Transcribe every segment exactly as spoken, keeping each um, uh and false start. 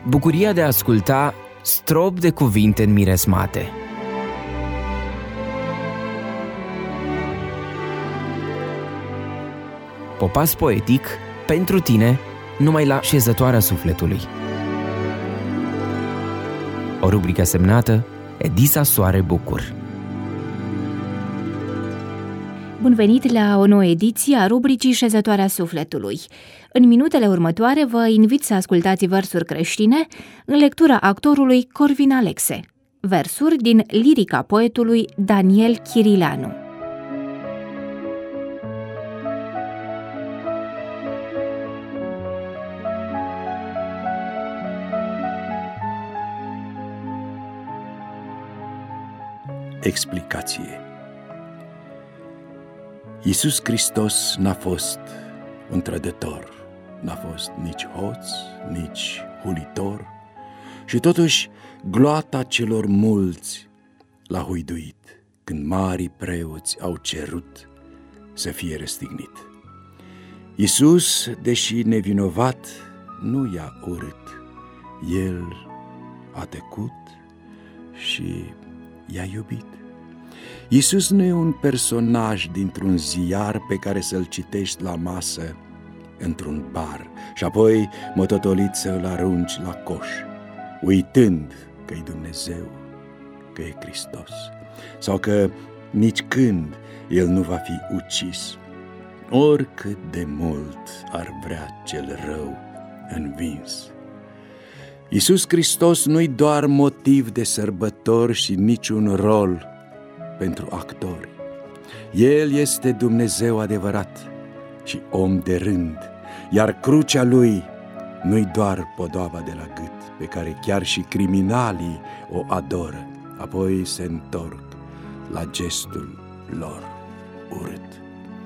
Bucuria de a asculta strop de cuvinte înmiresmate. Popas poetic pentru tine, numai la Șezătoarea Sufletului. O rubrică semnată Edisa Soare Bucur. Bun venit la o nouă ediție a rubricii Șezătoarea Sufletului. În minutele următoare vă invit să ascultați versuri creștine în lectura actorului Corvin Alexe. Versuri din lirica poetului Daniel Chirileanu. Explicație. Iisus Hristos n-a fost un trădător, n-a fost nici hoț, nici hulitor, și totuși gloata celor mulți l-a huiduit când marii preoți au cerut să fie răstignit. Iisus, deși nevinovat, nu i-a urât, El a tăcut și i-a iubit. Iisus nu e un personaj dintr-un ziar pe care să-l citești la masă într-un bar și apoi mototolit să îl arunci la coș, uitând că-i Dumnezeu, că e Hristos, sau că nici când El nu va fi ucis, oricât de mult ar vrea cel rău învins. Iisus Hristos nu-i doar motiv de sărbători și niciun rol pentru actori. El este Dumnezeu adevărat și om de rând, iar crucea Lui nu-i doar podoaba de la gât, pe care chiar și criminalii o adoră, apoi se întorc la gestul lor urât.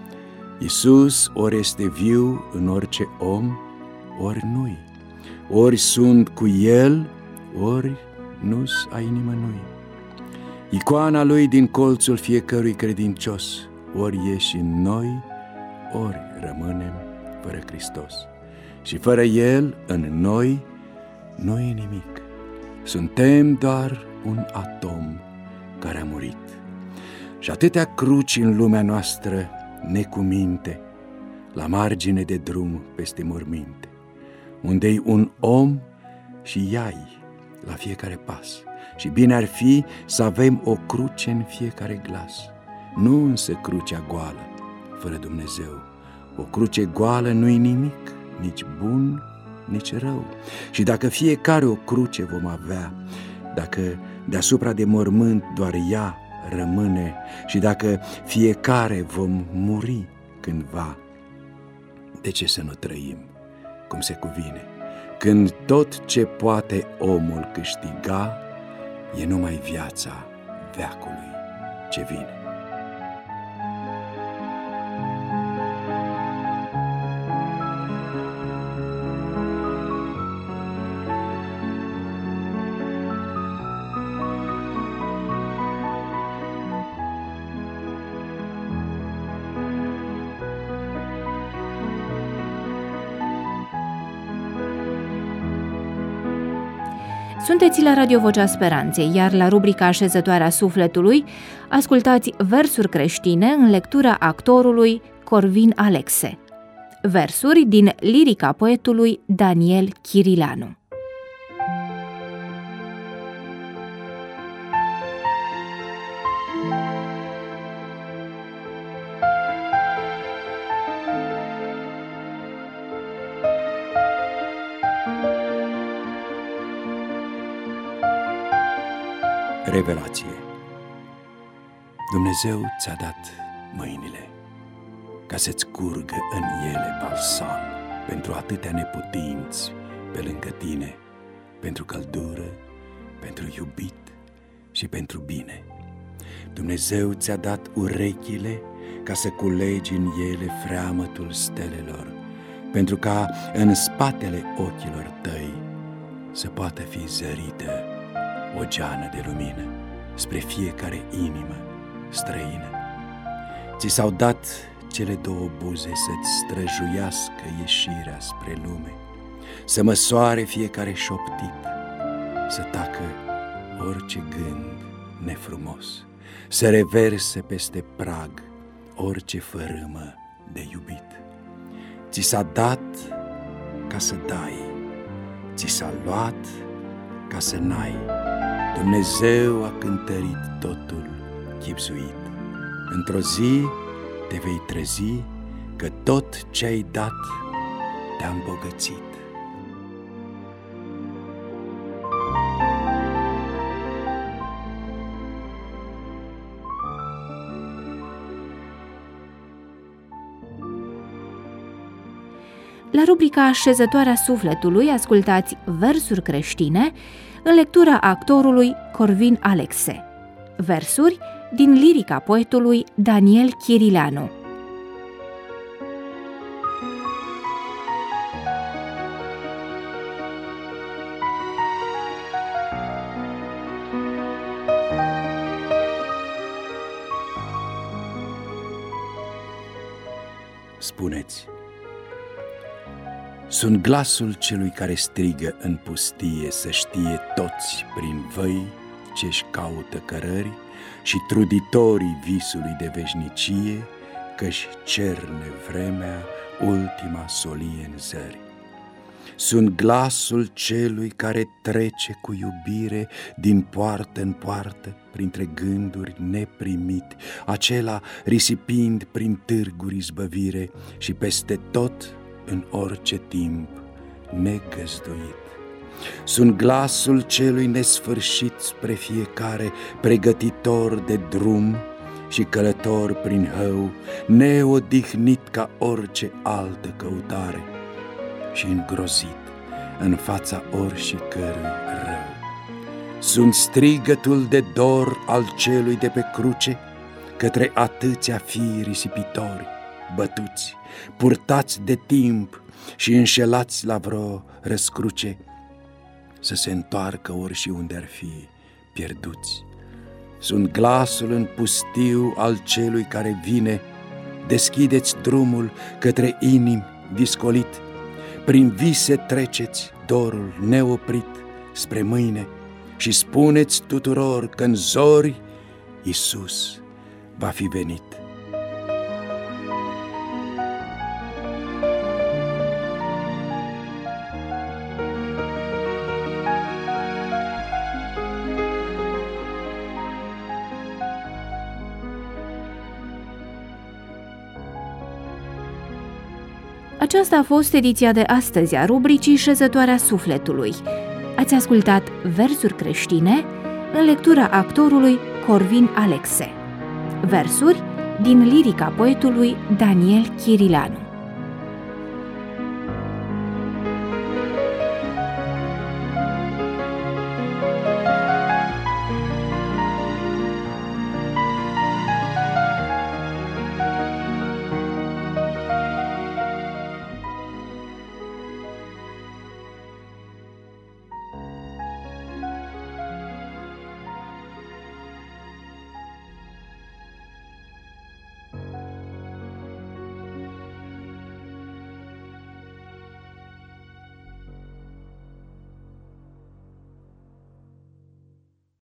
Iisus ori este viu în orice om, ori nu-i, ori sunt cu El, ori nu-s ai nimănui. Icoana Lui din colțul fiecărui credincios, ori e și în noi, ori rămânem fără Hristos. Și fără El, în noi, nu e nimic. Suntem doar un atom care a murit. Și atâtea cruci în lumea noastră necuminte, la margine de drum peste morminte, unde-i un om și iai la fiecare pas. Și bine ar fi să avem o cruce în fiecare glas, nu însă crucea goală, fără Dumnezeu. O cruce goală nu-i nimic, nici bun, nici rău. Și dacă fiecare o cruce vom avea, dacă deasupra de mormânt doar ea rămâne, și dacă fiecare vom muri cândva, de ce să nu trăim cum se cuvine, când tot ce poate omul câștiga e numai viața veacului ce vine. Sunteți la Radio Vocea Speranței, iar la rubrica Șezătoarea Sufletului ascultați versuri creștine în lectura actorului Corvin Alexe. Versuri din lirica poetului Daniel Chirileanu. Revelație. Dumnezeu ți-a dat mâinile ca să-ți curgă în ele balsam pentru atâtea neputinți pe lângă tine, pentru căldură, pentru iubit și pentru bine. Dumnezeu ți-a dat urechile ca să culegi în ele freamătul stelelor, pentru ca în spatele ochilor tăi să poată fi zărită o geană de lumină spre fiecare inimă străină. Ți s-au dat cele două buze să-ți străjuiască ieșirea spre lume să măsoare fiecare șoptit, să tacă orice gând nefrumos, să reverse peste prag orice fărâmă de iubit. Ți s-a dat ca să dai, ți s-a luat ca să n-ai. Dumnezeu a cântărit totul chibzuit. Într-o zi te vei trezi că tot ce-ai dat te-a îmbogățit. La rubrica Așezătoarea sufletului ascultați versuri creștine în lectura actorului Corvin Alexe. Versuri din lirica poetului Daniel Chirileanu. Spuneți: sunt glasul celui care strigă în pustie să știe toți prin văi ce-și caută cărări și truditorii visului de veșnicie că-și cerne vremea ultima solie în zări. Sunt glasul celui care trece cu iubire din poartă în poartă printre gânduri neprimit, acela risipind prin târguri izbăvire și peste tot în orice timp negăzduit. Sunt glasul celui nesfârșit spre fiecare, pregătitor de drum și călător prin hău, neodihnit ca orice altă căutare și îngrozit în fața oricărui rău. Sunt strigătul de dor al celui de pe cruce către atâția fii risipitori, bătuți, purtați de timp și înșelați la vreo răscruce, să se întoarcă ori și unde ar fi pierduți. Sunt glasul în pustiu al celui care vine, deschideți drumul către inimi discolit, prin vise treceți dorul neoprit spre mâine și spuneți tuturor că în zori Iisus va fi venit. Aceasta a fost ediția de astăzi a rubricii Șezătoarea sufletului. Ați ascultat versuri creștine în lectura actorului Corvin Alexe. Versuri din lirica poetului Daniel Chirileanu.